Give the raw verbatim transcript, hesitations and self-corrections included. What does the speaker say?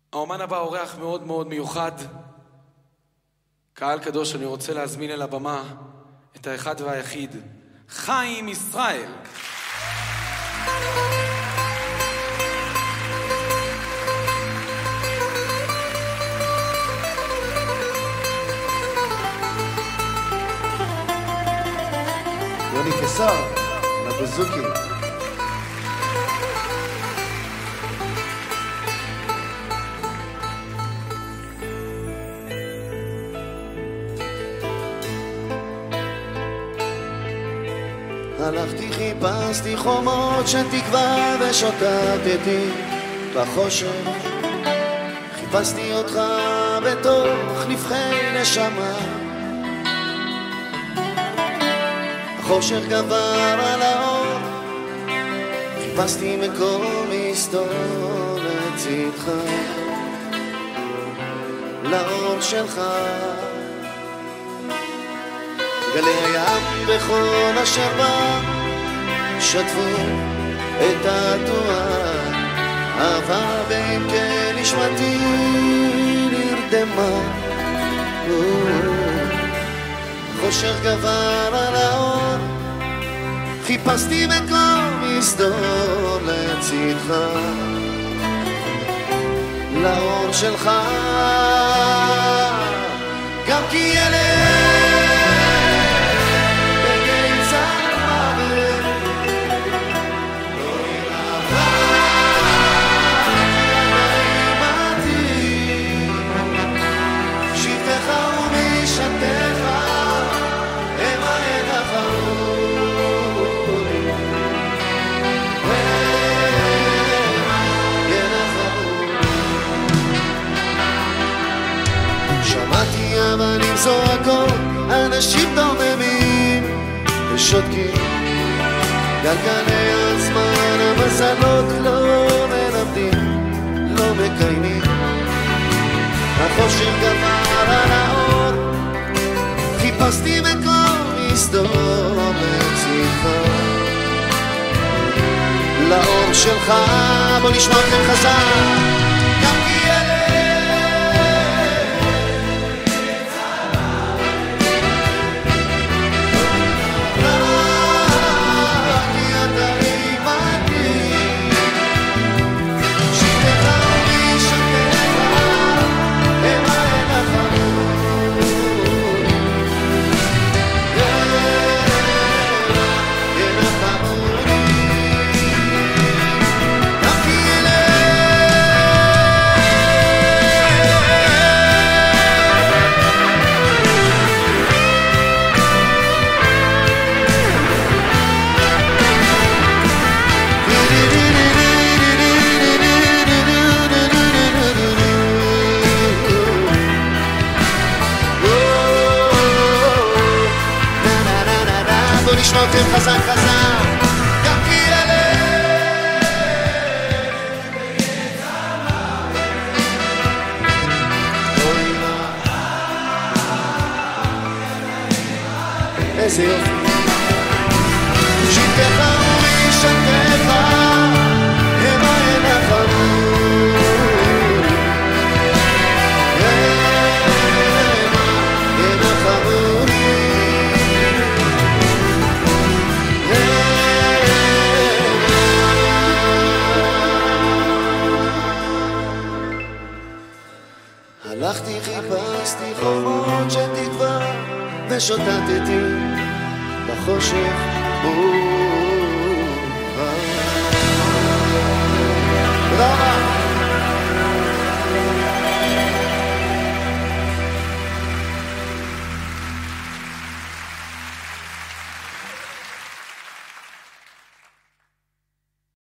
האומן הבא אורח מאוד מאוד מיוחד. קהל קדוש, אני רוצה להזמין אל הבמה את האחד והיחיד, חיים ישראל. יוני קיסר, לבוזוקי. הלכתי חיפשתי חומות של תקווה ושוטטתי בחושך, חיפשתי אותך בתוך נבחי נשמה. החושך גבר על האור, חיפשתי מקום מסתור לצדך, לאור שלך. גלי הים בכל אשר בא שטפו את התנועה, אהבה בעמקי נשמתי נרדמה. חושך גבר על האור, חיפשתי מקום מסתור לצדך, לאור שלך. גם כי ילד אבנים זועקות, אנשים דוממים ושותקים, גלגלי הזמן המזלות לא מלמדים, לא מקיימים. החושך גבר על האור, חיפשתי מקום מסתור לצדך, לאור שלך. בוא נשמע אתכם חזק. נשמע אתכם חזק חזק. גם כי ילד אוי מה איזה יופי. שבטך ומשתך המה ינחמו, הלכתי חיפשתי חומות של תקווה ושוטטתי בחושך.